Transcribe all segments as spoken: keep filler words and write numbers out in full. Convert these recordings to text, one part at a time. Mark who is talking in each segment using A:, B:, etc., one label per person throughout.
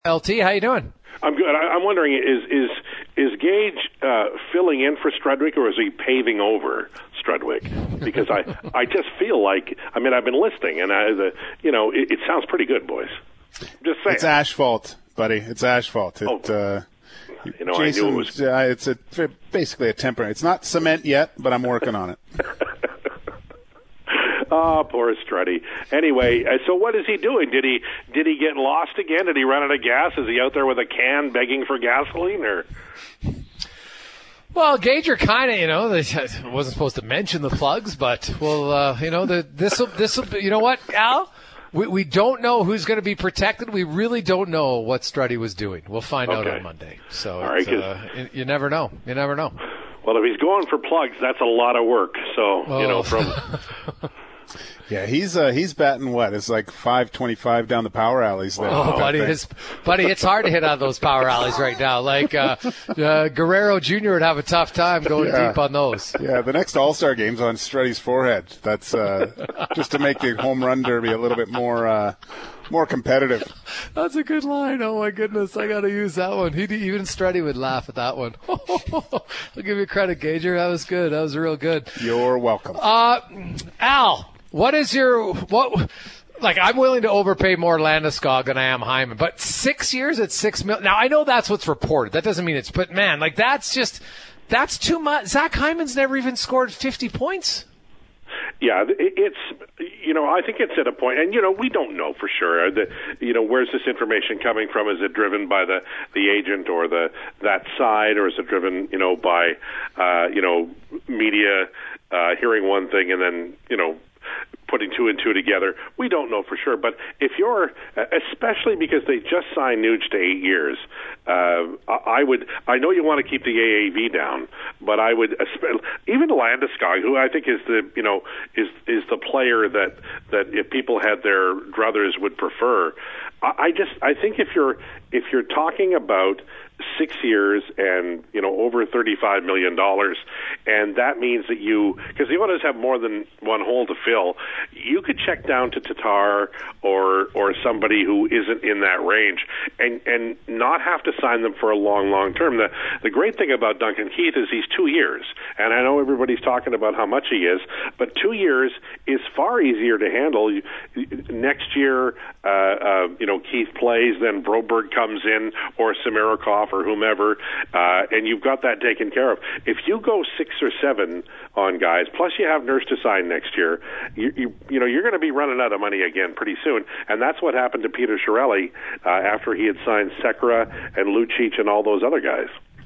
A: L T, how you doing?
B: I'm good. I, I'm wondering, is is is Gage uh, filling in for Strudwick, or is he paving over Strudwick? Because I, I just feel like, I mean, I've been listening, and I, the, you know, it, it sounds pretty good, boys. Just saying.
C: It's asphalt, buddy. It's asphalt. It,
B: oh.
C: uh,
B: you know,
C: Jason,
B: I knew it was.
C: Uh, it's a, basically a temporary. It's not cement yet, but I'm working on it.
B: Oh, poor Struddy. Anyway, uh, so what is he doing? Did he did he get lost again? Did he run out of gas? Is he out there with a can begging for gasoline? Or
A: Well, Gager kind of, you know, I wasn't supposed to mention the plugs, but well, uh, you know, the this will this will you know what, Al? We we don't know who's going to be protected. We really don't know what Struddy was doing. We'll find
B: okay.
A: out on Monday. So
B: All right,
A: uh, you, you never know. You never know.
B: Well, if he's going for plugs, that's a lot of work. So
A: oh.
B: you know from.
C: Yeah, he's uh, he's batting what? It's like five twenty-five down the power alleys there.
A: Oh, buddy, his, buddy, it's hard to hit on those power alleys right now. Like uh, uh, Guerrero Junior would have a tough time going
C: yeah.
A: deep on those.
C: Yeah, the next All-Star game's on Struddy's forehead. That's uh, just to make the home run derby a little bit more uh, more competitive.
A: That's a good line. Oh my goodness, I got to use that one. He even Struddy would laugh at that one. I'll give you credit, Gager. That was good. That was real good.
C: You're welcome.
A: Uh, Al. What is your what? Like, I'm willing to overpay more Landeskog than I am Hyman, but six years at six mil. Now I know that's what's reported. That doesn't mean it's. But man, like that's just that's too much. Zach Hyman's never even scored fifty points.
B: Yeah, it's, you know, I think it's at a point, and, you know, we don't know for sure. The, you know, where's this information coming from? Is it driven by the, the agent or the that side, or is it driven, you know, by, uh, you know, media uh, hearing one thing and then, you know, putting two and two together? We don't know for sure. But if you're, especially because they just signed Nuge to eight years, uh, I would, I know you want to keep the A A V down, but I would, even Landeskog, who I think is the, you know, is is the player that, that if people had their druthers would prefer. I just, I think if you're, if you're talking about six years and, you know, over thirty-five million dollars, and that means that you, because the Oilers have more than one hole to fill, you could check down to Tatar or or somebody who isn't in that range and, and not have to sign them for a long, long term. The, the great thing about Duncan Keith is he's two years, and I know everybody's talking about how much he is, but two years is far easier to handle. Next year, uh, uh, you know, Keith plays, then Broberg comes in, or Samirikov, or whomever, uh, and you've got that taken care of. If you go six or seven on guys, plus you have Nurse to sign next year, you you, you know you're going to be running out of money again pretty soon, and that's what happened to Peter Chiarelli uh, after he had signed Sekera and Lucic and all those other guys.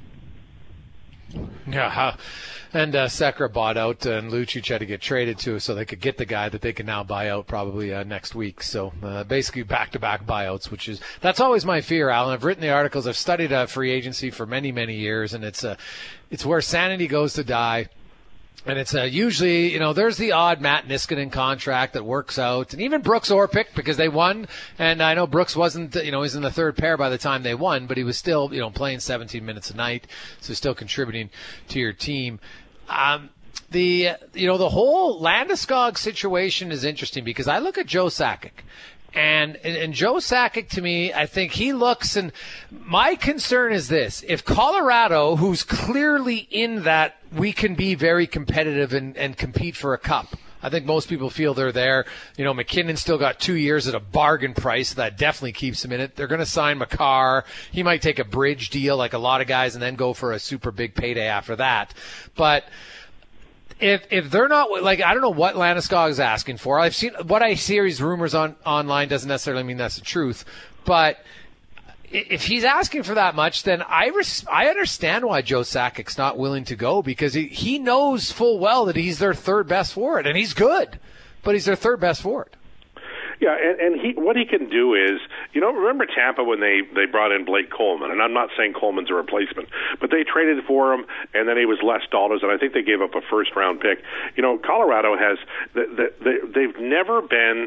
A: Yeah. And uh, Sekera bought out, and Lucic had to get traded to, so they could get the guy that they can now buy out probably uh, next week. So uh, basically back-to-back buyouts, which is that's always my fear, Alan. I've written the articles. I've studied uh, free agency for many, many years, and it's uh, it's where sanity goes to die. And it's uh, usually, you know, there's the odd Matt Niskanen contract that works out. And even Brooks Orpik, because they won. And I know Brooks wasn't, you know, he's in the third pair by the time they won, but he was still, you know, playing seventeen minutes a night. So still contributing to your team. Um, the, you know, the whole Landeskog situation is interesting because I look at Joe Sakic. And, and and Joe Sakic, to me, I think he looks, and my concern is this. If Colorado, who's clearly in that we can be very competitive and, and compete for a cup, I think most people feel they're there. You know, McKinnon still got two years at a bargain price. So that definitely keeps him in it. They're going to sign Makar. He might take a bridge deal like a lot of guys and then go for a super big payday after that. But If if they're not, like, I don't know what Landeskog is asking for. I've seen what I see is rumors on online doesn't necessarily mean that's the truth. But if he's asking for that much, then I res- I understand why Joe Sakic's not willing to go, because he, he knows full well that he's their third best forward, and he's good, but he's their third best forward.
B: Yeah, and, and he what he can do is, you know, remember Tampa when they, they brought in Blake Coleman, and I'm not saying Coleman's a replacement, but they traded for him, and then he was less dollars, and I think they gave up a first-round pick. You know, Colorado has, the, the, the, they've never been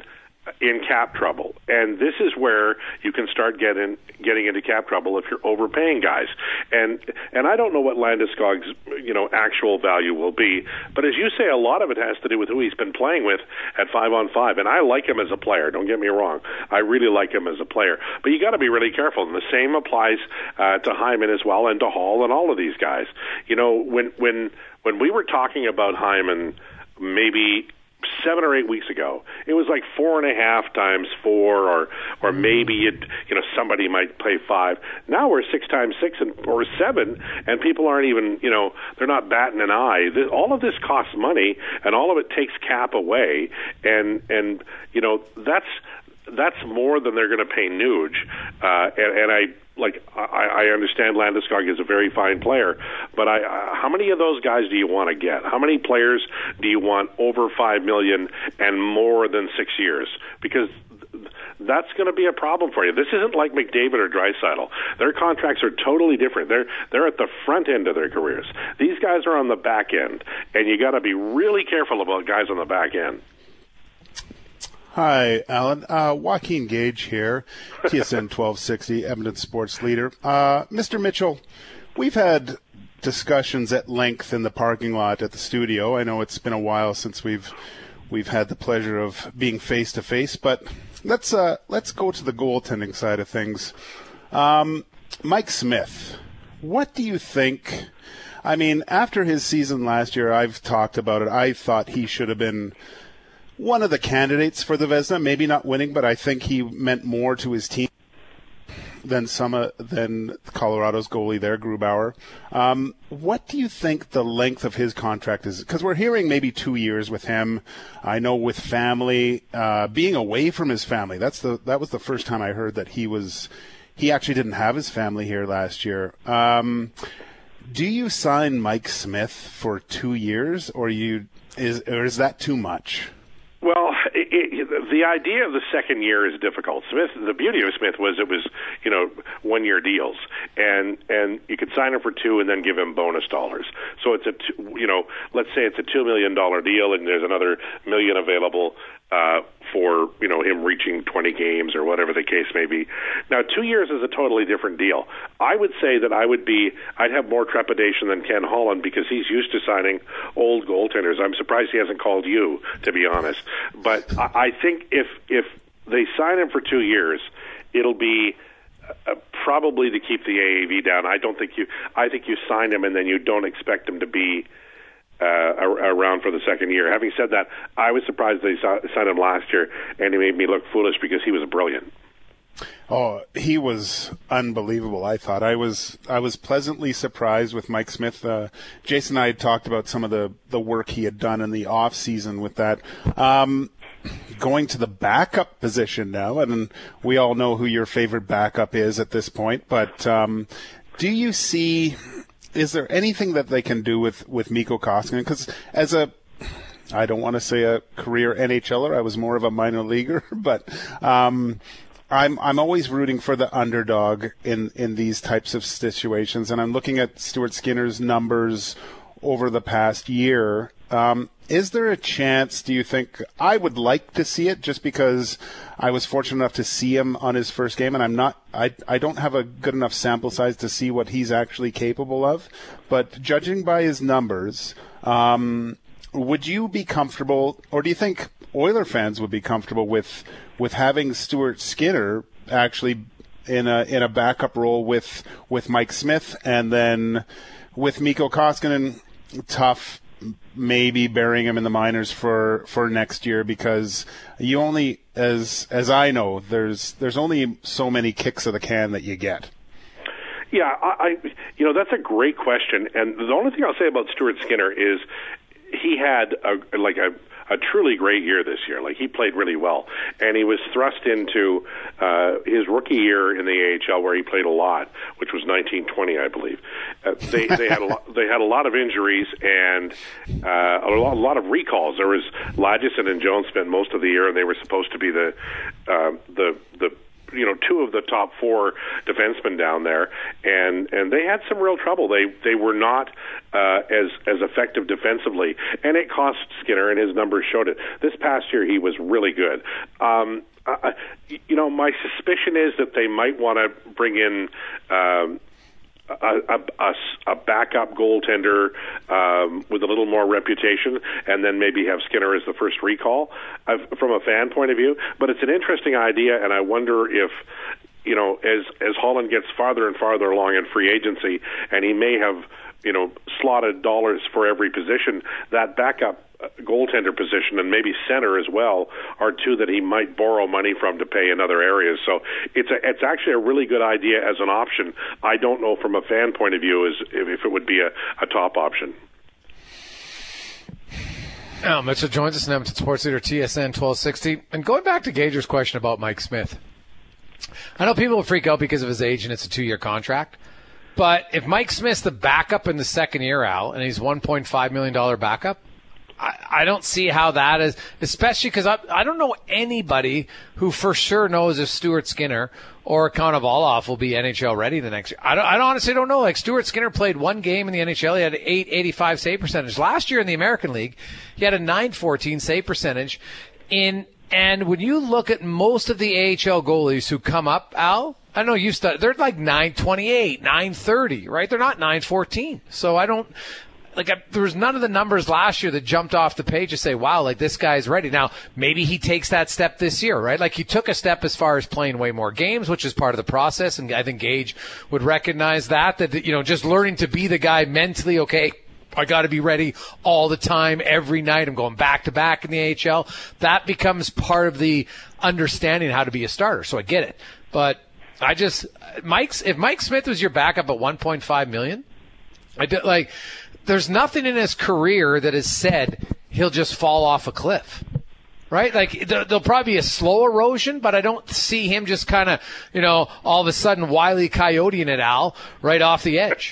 B: in cap trouble, and this is where you can start getting getting into cap trouble if you're overpaying guys. And and I don't know what Landeskog's you know actual value will be, but as you say, a lot of it has to do with who he's been playing with at five on five. And I like him as a player. Don't get me wrong, I really like him as a player. But you got to be really careful. And the same applies uh, to Hyman as well, and to Hall, and all of these guys. You know, when when when we were talking about Hyman, maybe seven or eight weeks ago, it was like four and a half times four, or or maybe it, you know somebody might pay five. Now we're six times six and or seven, and people aren't even you know they're not batting an eye. This, all of this costs money, and all of it takes cap away, and and you know that's that's more than they're going to pay Nuge, uh, and, and I. Like I, I understand Landeskog is a very fine player, but I, uh, how many of those guys do you want to get? How many players do you want over five million and more than six years? Because th- that's going to be a problem for you. This isn't like McDavid or Draisaitl. Their contracts are totally different. They're they're at the front end of their careers. These guys are on the back end, and you got to be really careful about guys on the back end.
C: Hi, Alan. Uh, Joaquin Gage here, T S N twelve sixty, Edmonton Sports Leader. Uh, Mister Mitchell, we've had discussions at length in the parking lot at the studio. I know it's been a while since we've we've had the pleasure of being face to face, but let's uh, let's go to the goaltending side of things. Um, Mike Smith, what do you think? I mean, after his season last year, I've talked about it. I thought he should have been one of the candidates for the Vezina, maybe not winning, but I think he meant more to his team than some uh, than Colorado's goalie there, Grubauer. Um, what do you think the length of his contract is? Because we're hearing maybe two years with him. I know with family, uh, being away from his family. That's the that was the first time I heard that he was he actually didn't have his family here last year. Um, do you sign Mike Smith for two years, or you is or is that too much?
B: Well, it, it, the idea of the second year is difficult. Smith, the beauty of Smith was it was, you know, one-year deals, and and you could sign him for two and then give him bonus dollars. So it's a, two, you know, let's say it's a two million dollar deal, and there's another million available uh, for you know him reaching twenty games or whatever the case may be. Now, two years is a totally different deal. I would say that I would be, I'd have more trepidation than Ken Holland because he's used to signing old goaltenders. I'm surprised he hasn't called you, to be honest. But I, I think if if they sign him for two years, it'll be uh, probably to keep the A A V down. I don't think you. I think you sign him and then you don't expect him to be Uh, around for the second year. Having said that, I was surprised they saw, signed him last year, and he made me look foolish because he was brilliant.
C: Oh, he was unbelievable. I thought I was I was pleasantly surprised with Mike Smith. Uh, Jason and I had talked about some of the, the work he had done in the off season with that. Um, going to the backup position now, and we all know who your favorite backup is at this point. But um, do you see? Is there anything that they can do with, with Mikko Koskinen? Because as a, I don't want to say a career N H L er, I was more of a minor leaguer, but um, I'm I'm always rooting for the underdog in, in these types of situations. And I'm looking at Stuart Skinner's numbers over the past year. Um, is there a chance, do you think, I would like to see it just because I was fortunate enough to see him on his first game, and I'm not, I, I don't have a good enough sample size to see what he's actually capable of, but judging by his numbers, um, would you be comfortable, or do you think Oiler fans would be comfortable with, with having Stuart Skinner actually in a, in a backup role with, with Mike Smith, and then with Mikko Koskinen, tough, maybe burying him in the minors for, for next year, because you only, as as I know, there's there's only so many kicks of the can that you get.
B: Yeah, I, I you know that's a great question, and the only thing I'll say about Stuart Skinner is he had a, like a a truly great year this year. Like, he played really well, and he was thrust into uh, his rookie year in the A H L where he played a lot, which was nineteen twenty, I believe. Uh, they they had a lot, they had a lot of injuries and uh, a, lot, a lot of recalls. There was Lagesson and Jones spent most of the year, and they were supposed to be the uh, the the you know, two of the top four defensemen down there, and and they had some real trouble. They they were not uh, as as effective defensively, and it cost Skinner, and his numbers showed it. This past year, he was really good. Um, uh, you know, my suspicion is that they might want to bring in. Um, A, a, a, a backup goaltender um, with a little more reputation, and then maybe have Skinner as the first recall uh, from a fan point of view. But it's an interesting idea, and I wonder if, you know, as as Holland gets farther and farther along in free agency, and he may have, you know, slotted dollars for every position, that backup goaltender position and maybe center as well are two that he might borrow money from to pay in other areas. So it's a, it's actually a really good idea as an option. I don't know from a fan point of view as if, if it would be a, a top option.
A: Al Mitchell joins us in Edmonton Sports Leader T S N twelve sixty. And going back to Gager's question about Mike Smith, I know people will freak out because of his age and it's a two-year contract. But if Mike Smith's the backup in the second year, Al, and he's one point five million dollars backup, I, I don't see how that is, especially because I, I don't know anybody who for sure knows if Stuart Skinner or Konovalov will be N H L ready the next year. I, don't, I honestly don't know. Like, Stuart Skinner played one game in the N H L. He had an eight eighty-five save percentage. Last year in the American League, he had a nine fourteen save percentage. In And when you look at most of the A H L goalies who come up, Al, I know you studied, they're like nine twenty-eight, nine thirty, right? They're not nine fourteen. So I don't... Like, I, there was none of the numbers last year that jumped off the page to say, wow, like, this guy's ready. Now, maybe he takes that step this year, right? Like, he took a step as far as playing way more games, which is part of the process, and I think Gage would recognize that, that, you know, just learning to be the guy mentally, okay, I got to be ready all the time, every night. I'm going back to back in the A H L. That becomes part of the understanding how to be a starter, so I get it. But I just, Mike's, if Mike Smith was your backup at one point five million dollars, I did, like, there's nothing in his career that has said he'll just fall off a cliff, right? Like, there'll probably be a slow erosion, but I don't see him just kind of, you know, all of a sudden Wile E. Coyoteing it, Al, right off the edge.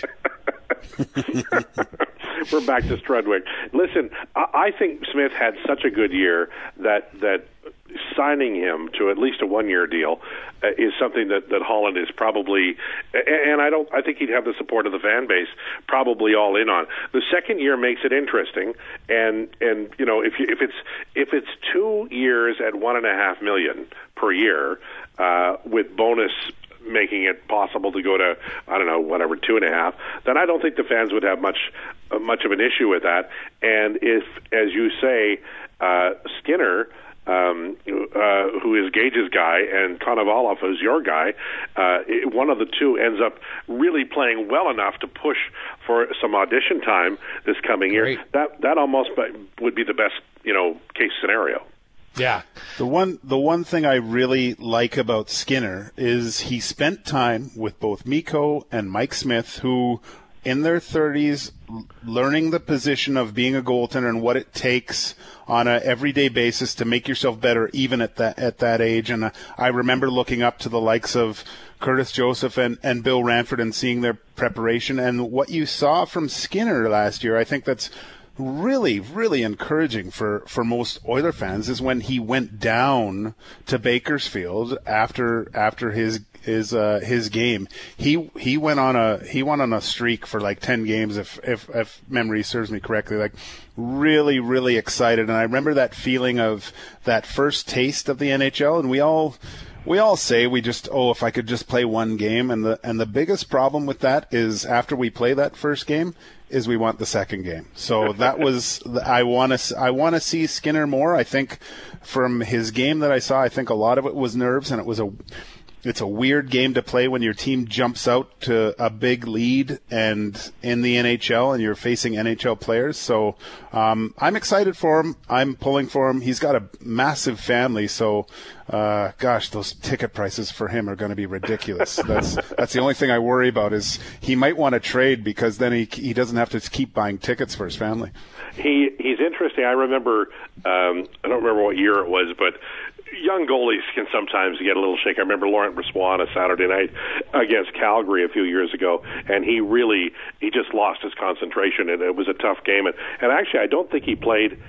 B: We're back to Strudwick. Listen, I think Smith had such a good year that that signing him to at least a one-year deal uh, is something that, that Holland is probably, and I don't, I think he'd have the support of the fan base probably all in on. The second year makes it interesting, and and you know if you, if it's if it's two years at one and a half million per year uh, with bonus making it possible to go to, I don't know, whatever, two and a half, then I don't think the fans would have much uh, much of an issue with that. And if, as you say, uh, Skinner, um, uh, who is Gage's guy, and Konovalov, who's your guy, uh, it, one of the two ends up really playing well enough to push for some audition time this coming Great. year, that that almost would be the best, you know, case scenario.
A: Yeah.
C: The one the one thing I really like about Skinner is he spent time with both Mikko and Mike Smith, who in their thirties, learning the position of being a goaltender and what it takes on a everyday basis to make yourself better even at that at that age. And I remember looking up to the likes of Curtis Joseph and, and Bill Ranford and seeing their preparation. And what you saw from Skinner last year, I think that's really, really encouraging for, for most Oiler fans, is when he went down to Bakersfield after after his his uh, his game. He he went on a he went on a streak for like ten games, if if if memory serves me correctly. Like really, really excited. And I remember that feeling of that first taste of the N H L, and we all we all say we just, oh, if I could just play one game, and the and the biggest problem with that is after we play that first game is we want the second game. So that was, I want to I want to see Skinner more. I think from his game that I saw, I think a lot of it was nerves, and it was a it's a weird game to play when your team jumps out to a big lead and in the N H L and you're facing N H L players. So um, I'm excited for him. I'm pulling for him. He's got a massive family, so uh, gosh, those ticket prices for him are going to be ridiculous. That's that's the only thing I worry about, is he might want to trade because then he he doesn't have to keep buying tickets for his family.
B: He he's interesting. I remember um, I don't remember what year it was, but young goalies can sometimes get a little shaky. I remember Laurent Brossoit on a Saturday night against Calgary a few years ago, and he really he just lost his concentration, and it was a tough game. And, and actually, I don't think he played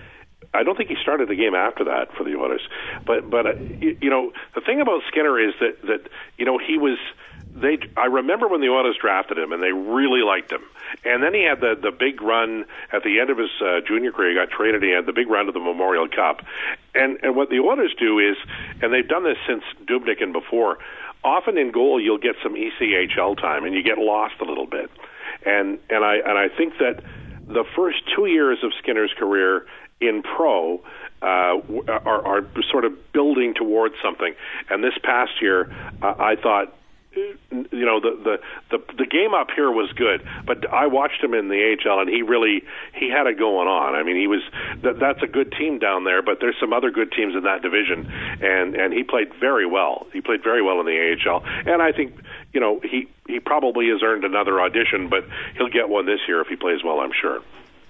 B: I don't think he started the game after that for the Oilers. But but uh, you, you know, the thing about Skinner is that that you know he was. They, I remember when the Oilers drafted him, and they really liked him. And then he had the the big run at the end of his uh, junior career. He got traded. He had the big run to the Memorial Cup. And and what the Oilers do is, and they've done this since Dubnyk and before. Often in goal, you'll get some E C H L time, and you get lost a little bit. And and I and I think that the first two years of Skinner's career in pro uh, are, are sort of building towards something. And this past year, uh, I thought. You know, the, the the the game up here was good, but I watched him in the A H L, and he really he had it going on. I mean, he was that, that's a good team down there, but there's some other good teams in that division, and and he played very well. He played very well in the A H L, and I think you know he he probably has earned another audition, but he'll get one this year if he plays well, I'm sure.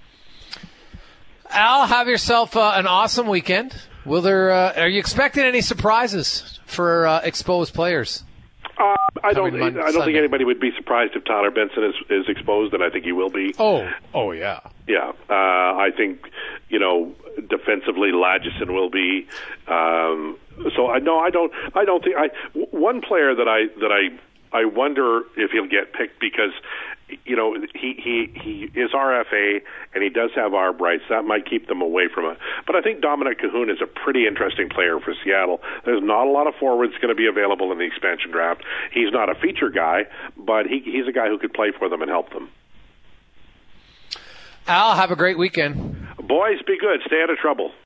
A: Al, have yourself uh, an awesome weekend. Will there? Uh, are you expecting any surprises for uh, exposed players?
B: Uh, I don't.
A: Monday,
B: I don't
A: Sunday.
B: think anybody would be surprised if Tyler Benson is, is exposed, and I think he will be.
A: Oh, oh yeah,
B: yeah. Uh, I think you know defensively, Lagesson will be. Um, so I no, I don't. I don't think. I one player that I that I I wonder if he'll get picked because. You know, he, he, he is R F A, and he does have arb rights. That might keep them away from it. But I think Dominic Cahoon is a pretty interesting player for Seattle. There's not a lot of forwards going to be available in the expansion draft. He's not a feature guy, but he, he's a guy who could play for them and help them.
A: Al, have a great weekend.
B: Boys, be good. Stay out of trouble.